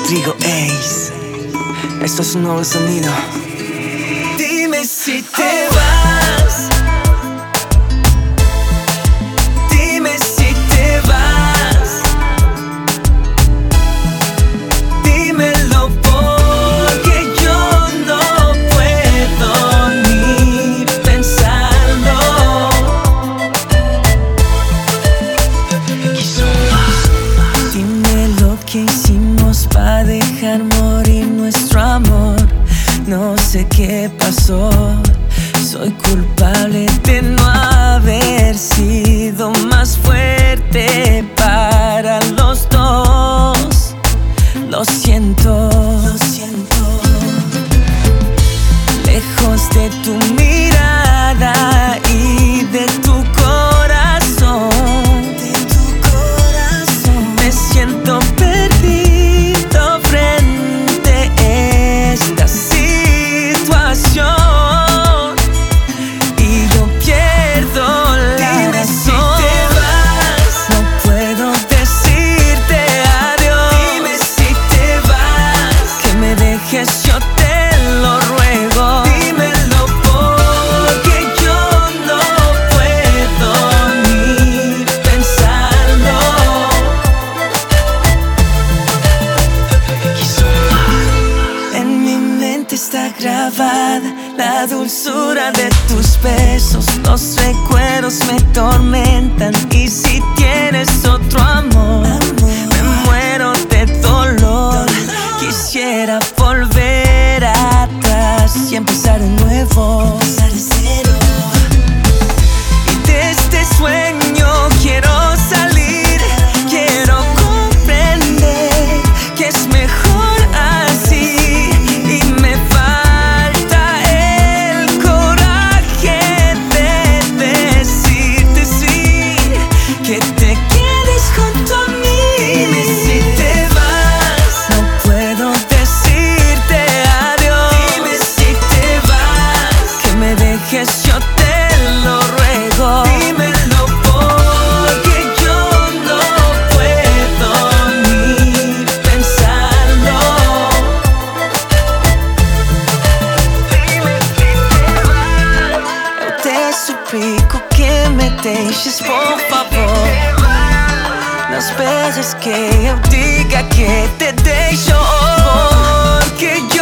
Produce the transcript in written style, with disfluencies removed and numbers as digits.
Rodrigo Ace. Esto es un nuevo sonido. Dime si te vas. Dime si te vas. Dímelo porque yo no puedo ni pensarlo. Dime lo que hicimos para dejar morir nuestro amor. No sé qué pasó. Soy culpable de no haber sido más fuerte para los dos. Lo siento, lo siento. Lejos de tu mirada y de tu corazón, me siento perdido frente a esta situación y yo pierdo la razón. Dime si te vas. No puedo decirte adiós. Dime si te vas. Que me dejes, yo te lo ruego. Dímelo porque yo no puedo ni pensarlo. En mi mente está grabada la dulzura de tus besos. Los recuerdos me tormentan y si tienes otro amor, me muero de dolor. Quisiera volver atrás y empezar de nuevo. Y de este sueño quiero salir. Quiero comprender que es mejor así. Y me falta el coraje de decirte sí, que te quedes junto a mí. Dime si te vas. No puedo decirte adiós. Dime si te vas. Que me dejes, yo te lo ruego. Dímelo porque yo no puedo ni pensarlo. Dime si te vas. Eu te suplico que me deixes, por favor. Não esperes que eu diga que te deixo, porque